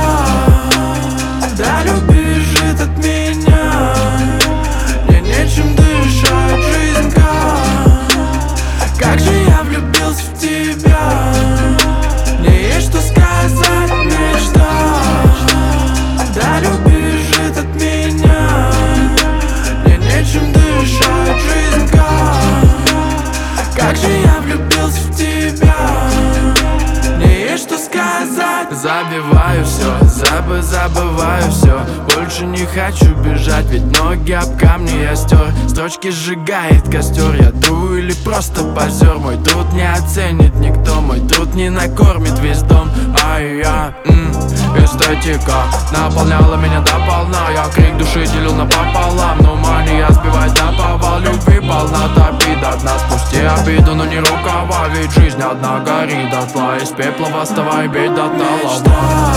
Да любви бежит от меня, мне нечем дышать, жизнь как же я влюбился в тебя. Мне есть что сказать, мечта. Да любви бежит от меня, мне нечем дышать, жизнь как же я влюбился в тебя. Мне есть что сказать. Забиваю все, забываю все. Больше не хочу бежать, ведь ноги об камни я стер. Строчки сжигает костер, я тру или просто позер. Мой труд не оценит никто, мой труд не накормит весь дом. А я, эстетика наполняла меня до полна. Я крик души делил напополам, но мания сбивает на повал. Любви полна, топи до дна, спусти обиду, но не рукава. Ведь жизнь одна горит дотла, из пепла восставай, бей до талого.